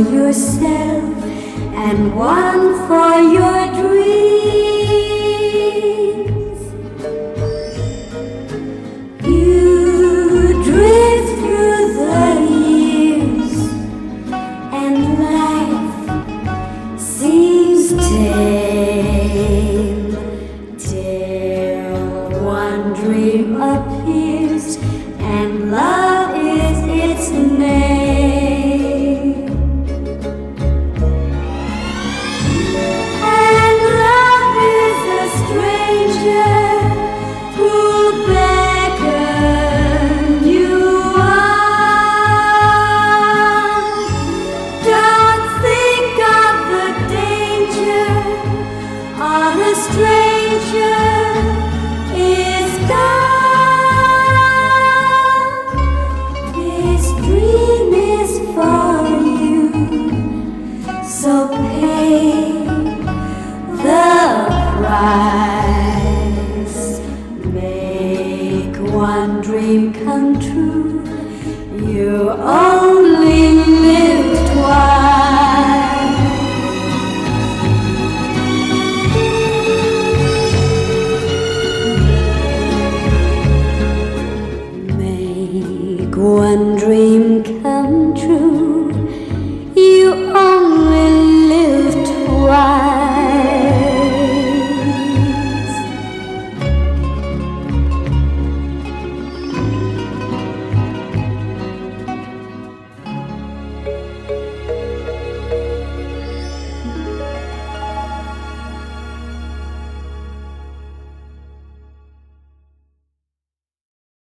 yourself and one for your dreams. You drift through the years and life seems tame till one dream appears and love is its name. And love is a stranger who'll beckon you on. Don't think of the danger, or the stranger is gone. This dream is for you, so pay the price. Make one dream come true. You only live twice. Make one dream come true.